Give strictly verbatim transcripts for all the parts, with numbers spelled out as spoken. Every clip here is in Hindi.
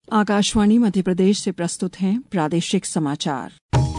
आकाशवाणी मध्य प्रदेश से प्रस्तुत हैं प्रादेशिक समाचार।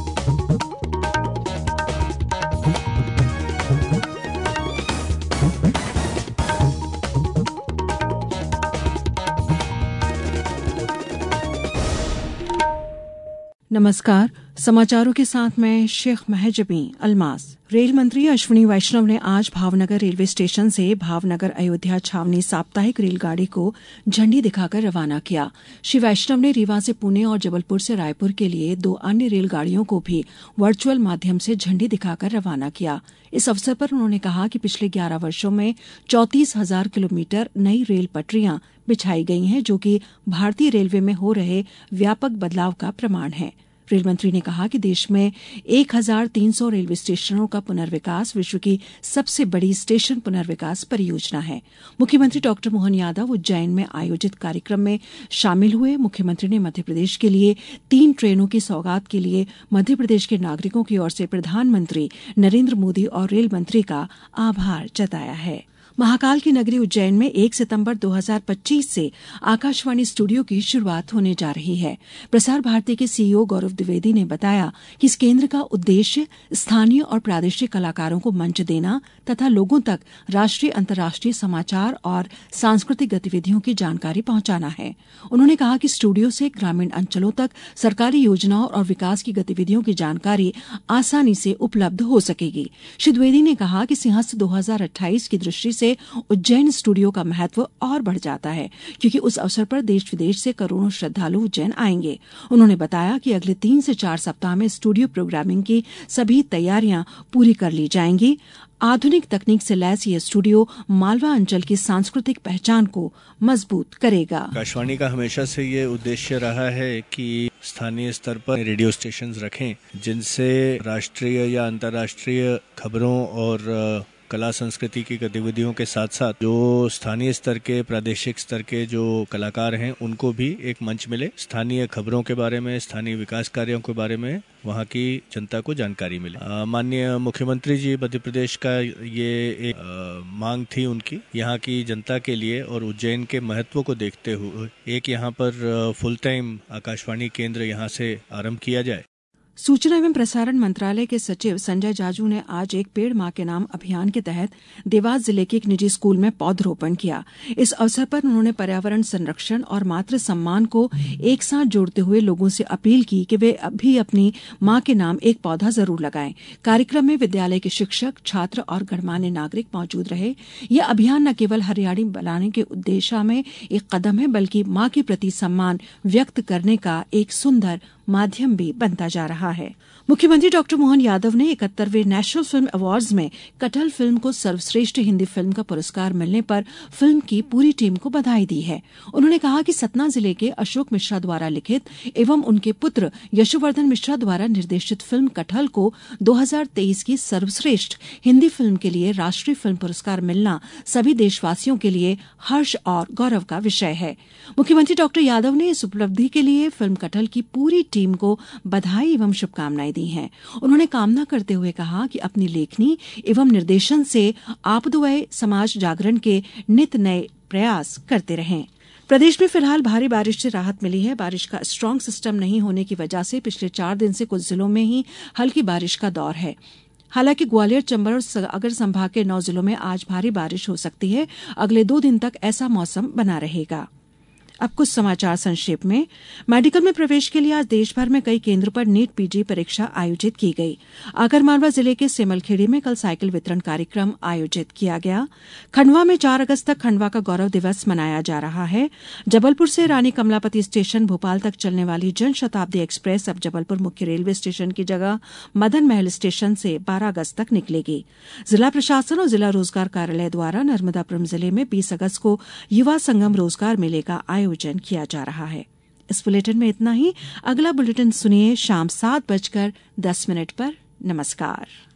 नमस्कार, समाचारों के साथ मैं शेख महजबी अल्मास। रेल मंत्री अश्विनी वैष्णव ने आज भावनगर रेलवे स्टेशन से भावनगर अयोध्या छावनी साप्ताहिक रेलगाड़ी को झंडी दिखाकर रवाना किया। श्री वैष्णव ने रीवा से पुणे और जबलपुर से रायपुर के लिए दो अन्य रेलगाड़ियों को भी वर्चुअल माध्यम से झंडी दिखाकर रवाना किया। इस अवसर पर उन्होंने कहा कि पिछले ग्यारह वर्षों में चौंतीस हजार किलोमीटर नई रेल पटरियां बिछाई गई हैं, जो कि भारतीय रेलवे में हो रहे व्यापक बदलाव का प्रमाण है। रेल मंत्री ने कहा कि देश में एक हजार तीन सौ रेलवे स्टेशनों का पुनर्विकास विश्व की सबसे बड़ी स्टेशन पुनर्विकास परियोजना है। मुख्यमंत्री डॉक्टर मोहन यादव उज्जैन में आयोजित कार्यक्रम में शामिल हुए। मुख्यमंत्री ने मध्य प्रदेश के लिए तीन ट्रेनों की सौगात के लिए मध्य प्रदेश के नागरिकों की ओर से प्रधानमंत्री नरेंद्र मोदी और रेल मंत्री का आभार जताया है। महाकाल की नगरी उज्जैन में एक सितंबर दो हज़ार पच्चीस से आकाशवाणी स्टूडियो की शुरुआत होने जा रही है। प्रसार भारती के सीईओ गौरव द्विवेदी ने बताया कि इस केंद्र का उद्देश्य स्थानीय और प्रादेशिक कलाकारों को मंच देना तथा लोगों तक राष्ट्रीय अंतर्राष्ट्रीय समाचार और सांस्कृतिक गतिविधियों की जानकारी पहुंचाना है। उन्होंने कहा कि स्टूडियो से ग्रामीण अंचलों तक सरकारी योजनाओं और विकास की गतिविधियों की जानकारी आसानी से उपलब्ध हो सकेगी। श्री द्विवेदी ने कहा कि सिंहस्थ दो हज़ार अट्ठाईस की दृष्टि से उज्जैन स्टूडियो का महत्व और बढ़ जाता है, क्योंकि उस अवसर पर देश विदेश से करोड़ों श्रद्धालु उज्जैन आएंगे। उन्होंने बताया कि अगले तीन से चार सप्ताह में स्टूडियो प्रोग्रामिंग की सभी तैयारियां पूरी कर ली जाएंगी। आधुनिक तकनीक से लैस ये स्टूडियो मालवा अंचल की सांस्कृतिक पहचान को मजबूत करेगा। आकाशवाणी का हमेशा से ये उद्देश्य रहा है कि स्थानीय स्तर पर रेडियो स्टेशन रखें, जिनसे राष्ट्रीय या अंतर्राष्ट्रीय खबरों और कला संस्कृति की गतिविधियों के साथ साथ जो स्थानीय स्तर के प्रादेशिक स्तर के जो कलाकार हैं उनको भी एक मंच मिले। स्थानीय खबरों के बारे में, स्थानीय विकास कार्यों के बारे में वहाँ की जनता को जानकारी मिले। माननीय मुख्यमंत्री जी मध्य प्रदेश का ये एक आ, मांग थी उनकी, यहाँ की जनता के लिए और उज्जैन के महत्व को देखते हुए एक यहाँ पर फुल टाइम आकाशवाणी केंद्र यहाँ से आरंभ किया जाए। सूचना एवं प्रसारण मंत्रालय के सचिव संजय जाजू ने आज एक पेड़ मां के नाम अभियान के तहत देवास जिले के एक निजी स्कूल में पौधरोपण किया। इस अवसर पर उन्होंने पर्यावरण संरक्षण और मातृ सम्मान को एक साथ जोड़ते हुए लोगों से अपील की कि वे भी अपनी मां के नाम एक पौधा जरूर लगाएं। कार्यक्रम में विद्यालय के शिक्षक, छात्र और गणमान्य नागरिक मौजूद रहे। यह अभियान न केवल हरियाली बनाने के उद्देश्य में एक कदम है, बल्कि मां के प्रति सम्मान व्यक्त करने का एक सुंदर माध्यम भी बनता जा रहा है। मुख्यमंत्री डॉक्टर मोहन यादव ने इकहत्तरवें नेशनल फिल्म अवार्ड्स में कटल फिल्म को सर्वश्रेष्ठ हिंदी फिल्म का पुरस्कार मिलने पर फिल्म की पूरी टीम को बधाई दी है। उन्होंने कहा कि सतना जिले के अशोक मिश्रा द्वारा लिखित एवं उनके पुत्र यशोवर्धन मिश्रा द्वारा निर्देशित फिल्म कटल को दो हज़ार तेईस की सर्वश्रेष्ठ हिंदी फिल्म के लिए राष्ट्रीय फिल्म पुरस्कार मिलना सभी देशवासियों के लिए हर्ष और गौरव का विषय है। मुख्यमंत्री डॉक्टर यादव ने इस उपलब्धि के लिए फिल्म कटल की पूरी टीम को बधाई एवं शुभकामनाएं दी हैं। उन्होंने कामना करते हुए कहा कि अपनी लेखनी एवं निर्देशन से आपद्वय समाज जागरण के नित नए प्रयास करते रहें। प्रदेश में फिलहाल भारी बारिश से राहत मिली है। बारिश का स्ट्रांग सिस्टम नहीं होने की वजह से पिछले चार दिन से कुछ जिलों में ही हल्की बारिश का दौर है। हालांकि ग्वालियर, चंबल और सागर संभाग के नौ जिलों में आज भारी बारिश हो सकती है। अगले दो दिन तक ऐसा मौसम बना रहेगा। अब कुछ समाचार संक्षेप में। मेडिकल में प्रवेश के लिए आज देश भर में कई केंद्र पर नीट पीजी परीक्षा आयोजित की गई। आगरमालवा जिले के सेमलखेड़ी में कल साइकिल वितरण कार्यक्रम आयोजित किया गया। खंडवा में चार अगस्त तक खंडवा का गौरव दिवस मनाया जा रहा है। जबलपुर से रानी कमलापति स्टेशन भोपाल तक चलने वाली जन शताब्दी एक्सप्रेस अब जबलपुर मुख्य रेलवे स्टेशन की जगह मदन महल स्टेशन से बारह अगस्त तक निकलेगी। जिला प्रशासन और जिला रोजगार कार्यालय द्वारा नर्मदापुरम जिले में बीस अगस्त को युवा संगम रोजगार मेले का आयोजन किया जा रहा है। इस बुलेटिन में इतना ही। अगला बुलेटिन सुनिए शाम सात बजकर दस मिनट पर। नमस्कार।